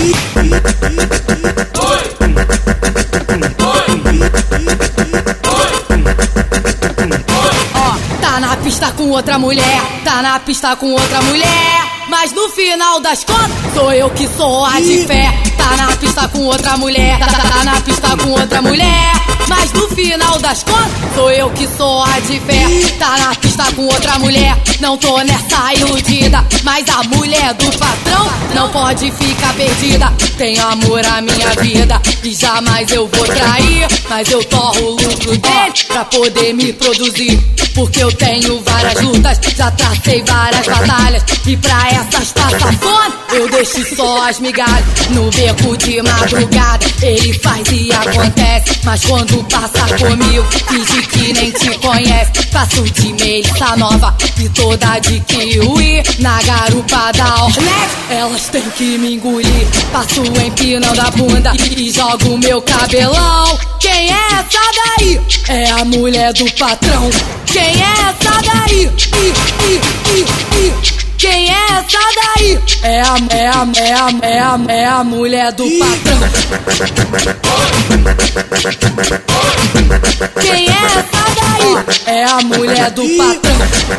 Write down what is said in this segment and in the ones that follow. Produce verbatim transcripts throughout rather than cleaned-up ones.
Tá na pista com outra mulher, tá na pista com outra mulher, mas no final das contas sou eu que sou a de fé. Tá na pista com outra mulher, tá, tá na pista com outra mulher, mas no final das contas sou eu que sou a de fé. Tá na pista com outra mulher, não tô nessa iludida, mas a mulher do patrão não pode ficar perdida. Tenho amor à minha vida e jamais eu vou trair, mas eu torro o lucro dele pra poder me produzir, porque eu tenho várias lutas, já tracei várias batalhas, e pra essas passar fome eu deixo só as migalhas. No beco de madrugada ele faz e acontece, mas quando passa comigo finge que nem te conhece. Faço de Melissa nova e toda de kiwi, na garupa da Ornette elas têm que me engolir. Passo empinando a bunda e jogo meu cabelão. Quem é essa daí? É a mulher do patrão. Quem é essa daí? I, I, I, I. Quem é essa daí? É a, é a, é a, é a, é a mulher do patrão. Quem é essa daí? É a mulher do patrão.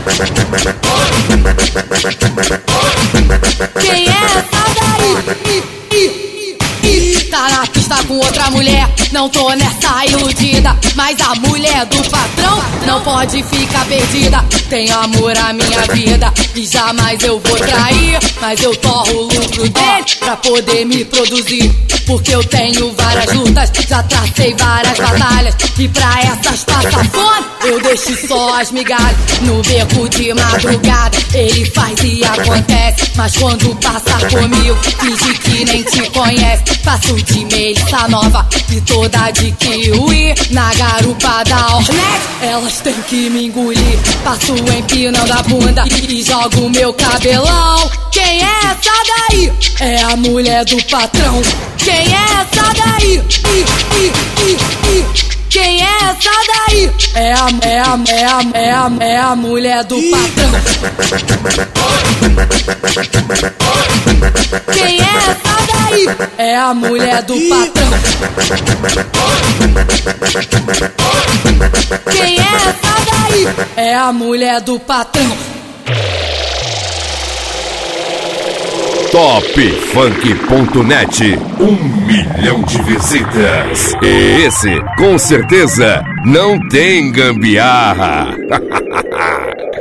Quem é essa daí? I, I, Tá na pista com outra mulher, não tô nessa iludida, mas a mulher do patrão não pode ficar perdida. Tenho amor à minha vida e jamais eu vou trair, mas eu torro o lucro dele pra poder me produzir, porque eu tenho várias lutas, já tracei várias batalhas, e pra essas passar fome eu deixo só as migalhas. No beco de madrugada ele faz e acontece, mas quando passa comigo finge que nem te conhece. Faço de Melissa nova e toda de kiwi, na garupa da Ornette elas têm que me engolir. Passo empinando a bunda e jogo meu cabelão. Quem é essa daí? É a mulher do patrão. Quem é essa daí? I, I, I, I. Quem é essa daí? É a, é a, é a, é a, é a mulher do patrão. Quem é essa daí? É a mulher do patrão. Quem é essa daí? É a mulher do patrão. top funk ponto net, um milhão de visitas. E esse, com certeza, não tem gambiarra.